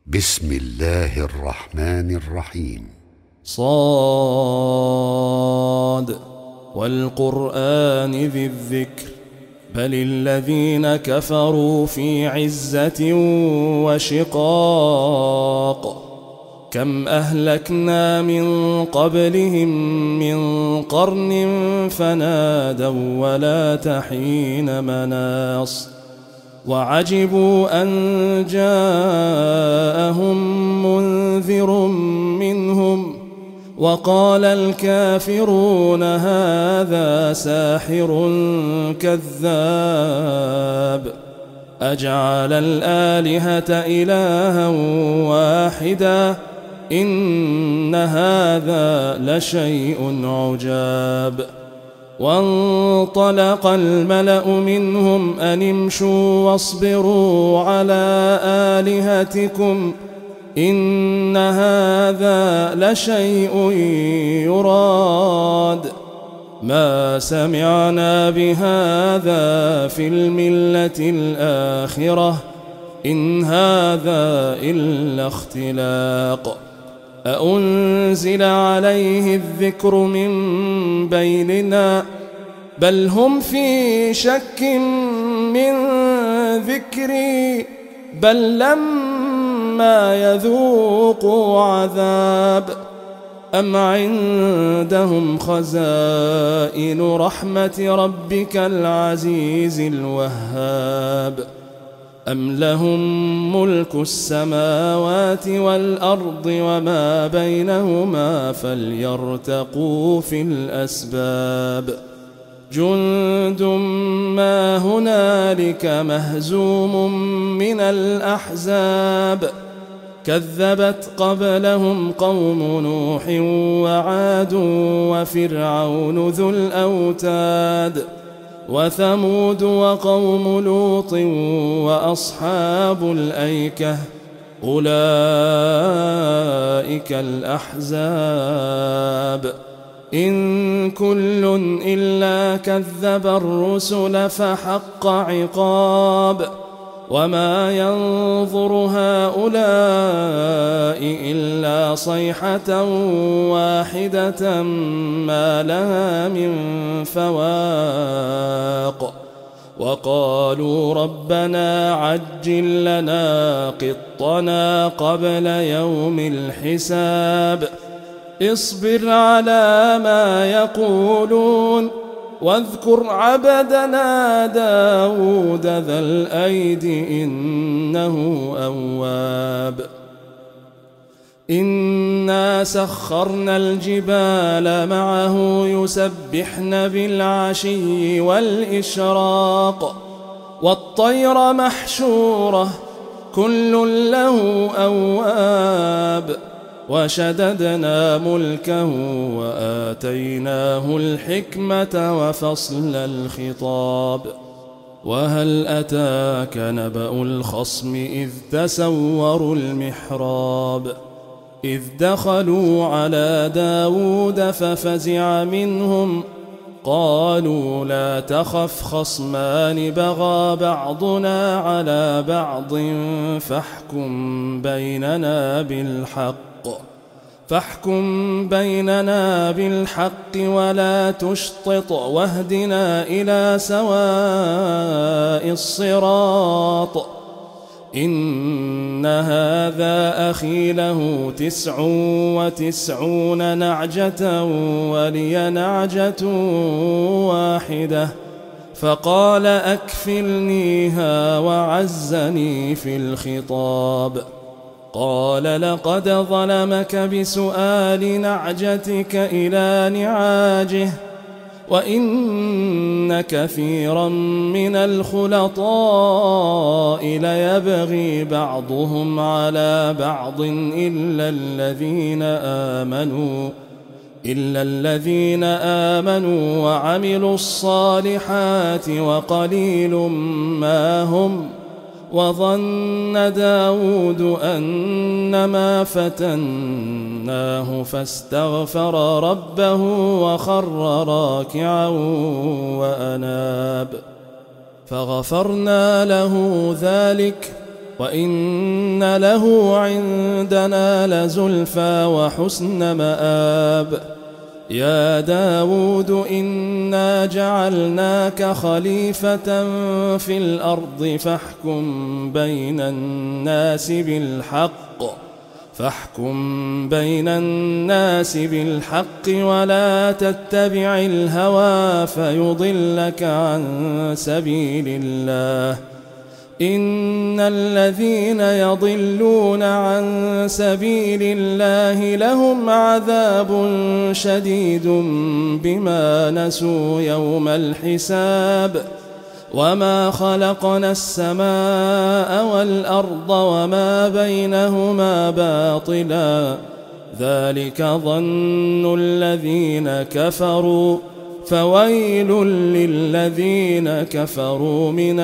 بسم الله الرحمن الرحيم. صاد والقرآن ذي الذكر بل الذين كفروا في عزة وشقاق كم أهلكنا من قبلهم من قرن فنادوا ولا تحين مناص وعجبوا أن جاءهم منذر منهم وقال الكافرون هذا ساحر كذاب أجعل الآلهة إلها واحدا إن هذا لشيء عجاب وانطلق الملأ منهم أن امشوا واصبروا على آلهتكم إن هذا لشيء يراد ما سمعنا بهذا في الملة الآخرة إن هذا إلا اختلاق أأنزل عليه الذكر من بيننا بل هم في شك من ذكري بل لما يذوقوا عذاب أم عندهم خزائن رحمة ربك العزيز الوهاب أم لهم ملك السماوات والأرض وما بينهما فليرتقوا في الأسباب جند ما هنالك مهزوم من الأحزاب كذبت قبلهم قوم نوح وعاد وفرعون ذو الأوتاد وثمود وقوم لوط وأصحاب الأيكة أولئك الأحزاب إن كل إلا كذب الرسل فحق عقاب وما ينظر هؤلاء إلا صيحة واحدة ما لها من فواق وقالوا ربنا عجل لنا قطنا قبل يوم الحساب اصبر على ما يقولون واذكر عبدنا داود ذا الأيد إنه أواب إنا سخرنا الجبال معه يسبحن بالعشي والإشراق والطير محشورة كل له أواب وشددنا ملكه وآتيناه الحكمة وفصل الخطاب وهل أتاك نبأ الخصم إذ تسوروا المحراب إذ دخلوا على داود ففزع منهم قالوا لا تخف خصمان بغى بعضنا على بعض فاحكم بيننا بالحق ولا تشطط واهدنا إلى سواء الصراط إن هذا أخي له 99 نعجة ولي نعجة واحدة فقال أكفلنيها وعزني في الخطاب قال لقد ظلمك بسؤال نعجتك إلى نعاجه وإن كثيرا من الخلطاء ليبغي بعضهم على بعض إلا الذين آمنوا وعملوا الصالحات وقليل ما هم وظن داود أنما فتناه فاستغفر ربه وخر راكعا وأناب فغفرنا له ذلك وإن له عندنا لزلفى وحسن مآب. يا داود إنا جعلناك خليفة في الأرض فاحكم بين الناس بالحق ولا تتبع الهوى فيضلك عن سبيل الله. إن الذين يضلون عن سبيل الله لهم عذاب شديد بما نسوا يوم الحساب. وما خلقنا السماء والأرض وما بينهما باطلا ذلك ظن الذين كفروا فويل للذين كفروا من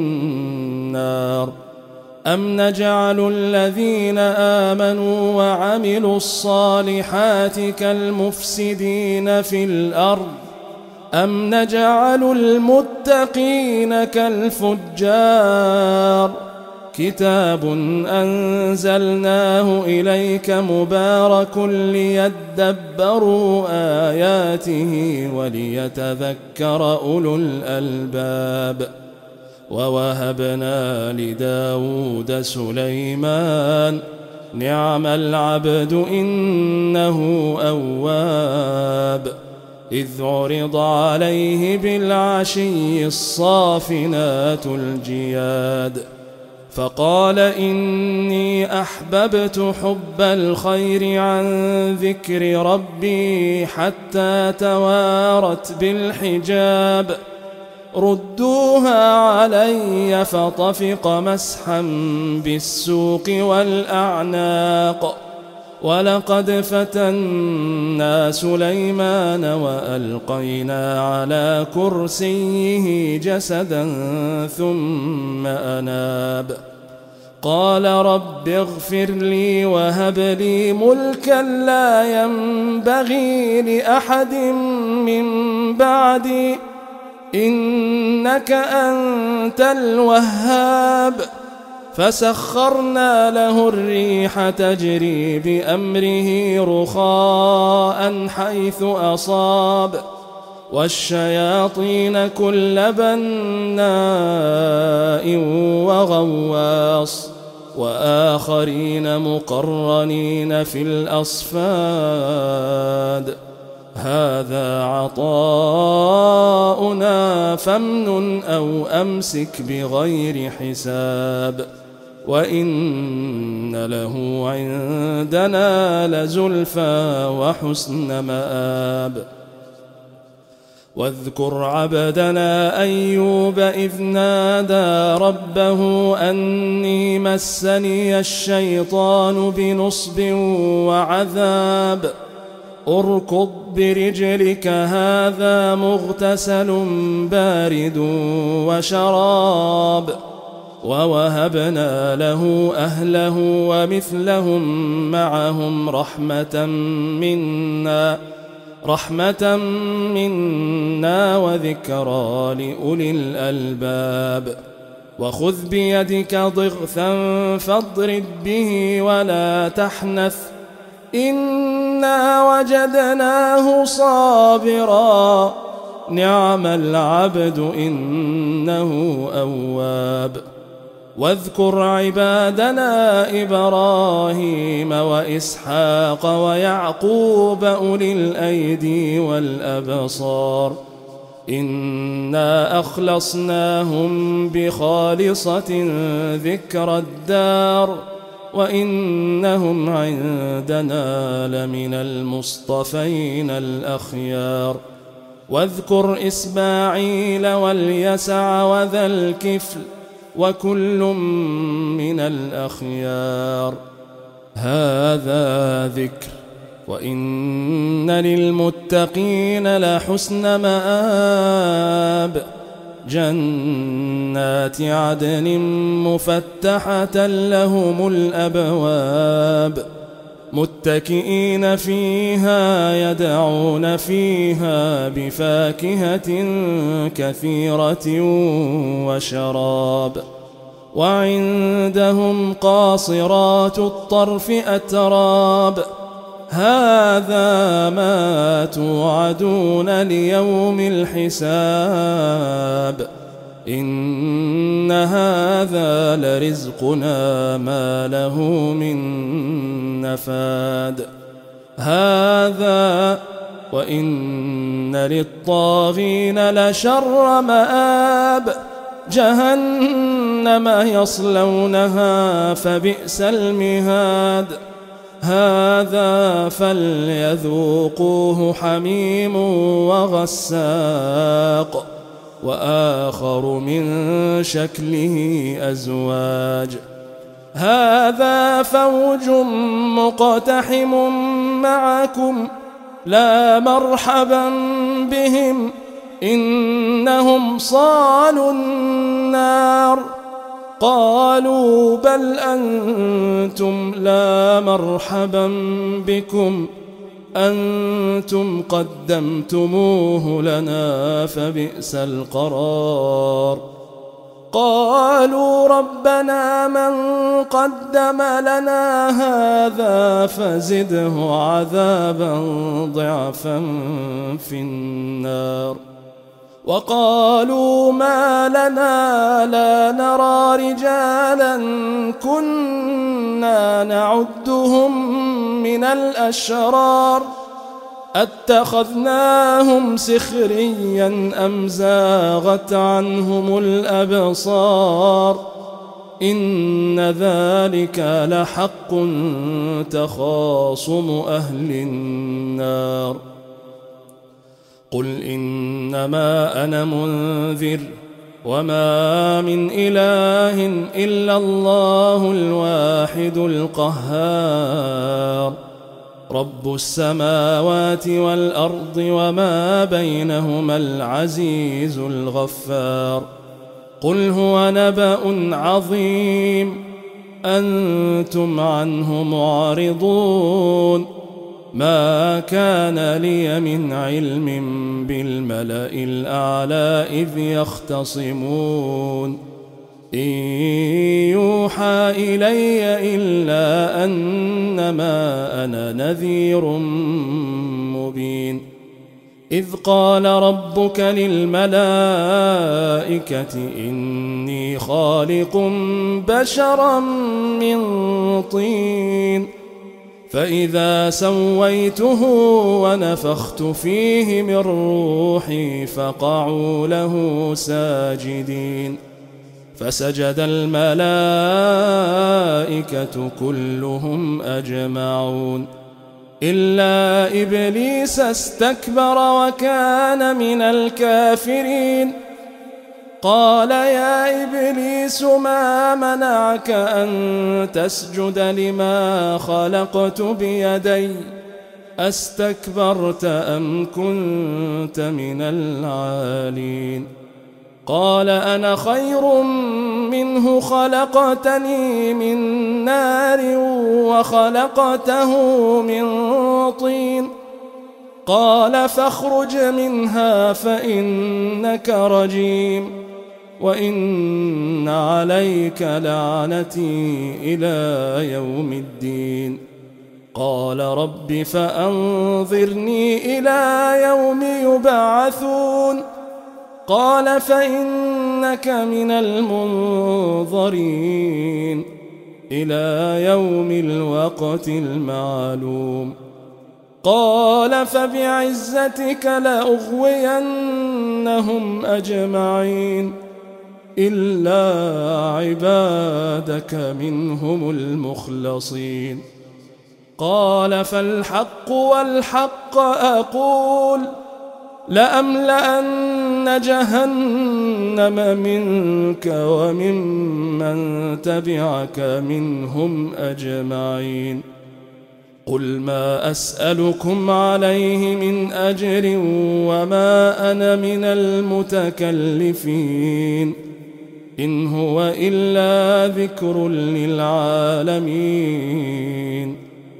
النار. أم نجعل الذين آمنوا وعملوا الصالحات كالمفسدين في الأرض أم نجعل المتقين كالفجار. كتاب أنزلناه إليك مبارك ليدبروا آياته وليتذكر أولو الألباب. ووهبنا لداود سليمان نعم العبد إنه أواب. إذ عرض عليه بالعشي الصافنات الجياد فقال إني أحببت حب الخير عن ذكر ربي حتى توارت بالحجاب. ردوها علي فطفق مسحا بالسوق والأعناق. ولقد فتنا سليمان وألقينا على كرسيه جسدا ثم أناب. قال رب اغفر لي وهب لي ملكا لا ينبغي لأحد من بعدي إنك أنت الوهاب. فسخرنا له الريح تجري بأمره رخاء حيث أصاب والشياطين كل بناء وغواص وآخرين مقرنين في الأصفاد. هذا عطاؤنا فامنن أو أمسك بغير حساب. وإن له عندنا لزلفى وحسن مآب. واذكر عبدنا أيوب إذ نادى ربه أني مسني الشيطان بنصب وعذاب. اركض برجلك هذا مغتسل بارد وشراب. ووهبنا له أهله ومثلهم معهم رحمة منا وذكرى لأولي الألباب. وخذ بيدك ضغثا فاضرب به ولا تحنث إنا وجدناه صابرا نعم العبد إنه أواب. واذكر عبادنا إبراهيم وإسحاق ويعقوب أولي الأيدي والأبصار إنا أخلصناهم بخالصة ذكر الدار وإنهم عندنا لمن المصطفين الأخيار. واذكر إسماعيل واليسع وذا الكفل وكل من الأخيار. هذا ذكر وإن للمتقين لحسن مآب. جنات عدن مفتحة لهم الأبواب متكئين فيها يدعون فيها بفاكهة كثيرة وشراب. وعندهم قاصرات الطرف أتراب هذا ما توعدون ليوم الحساب إن هذا لرزقنا ما له من نفاد هذا وإن للطاغين لشر مآب جهنم يصلونها فبئس المهاد هذا فليذوقوه حميم وغساق وآخر من شكله أزواج هذا فوج مقتحم معكم لا مرحبا بهم إنهم صالوا النار قالوا بل أنتم لا مرحبا بكم أنتم قدمتموه لنا فبئس القرار قالوا ربنا من قدم لنا هذا فزده عذابا ضعفا في النار وقالوا ما لنا لا نرى رجالا كنا نعدهم من الأشرار أتخذناهم سخريا أم زاغت عنهم الأبصار إن ذلك لحق تخاصم أهل النار قل إنما أنا منذر وما من إله إلا الله الواحد القهار رب السماوات والأرض وما بينهما العزيز الغفار قل هو نبأ عظيم أنتم عنه معرضون ما كان لي من علم بالملأ الأعلى إذ يختصمون إن يوحى إلي إلا أنما أنا نذير مبين إذ قال ربك للملائكة إني خالق بشرا من طين فإذا سويته ونفخت فيه من روحي فقعوا له ساجدين فسجد الملائكة كلهم أجمعون إلا إبليس استكبر وكان من الكافرين قال يا إبليس ما منعك أن تسجد لما خلقت بيدي أستكبرت أم كنت من العالين قال أنا خير منه خلقتني من نار وخلقته من طين قال فاخرج منها فإنك رجيم وإن عليك لعنتي إلى يوم الدين قال رب فأنظرني إلى يوم يبعثون قال فإنك من المنظرين إلى يوم الوقت المعلوم قال فبعزتك لأغوينهم أجمعين إلا عبادك منهم المخلصين قال فالحق والحق أقول لأملأن جهنم منك وممن تبعك منهم أجمعين قل ما أسألكم عليه من أجر وما أنا من المتكلفين إن هو إلا ذكر للعالمين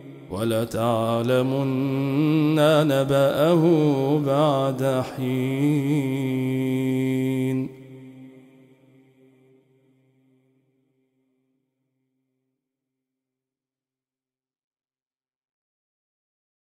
ولتعلمن نبأه بعد حين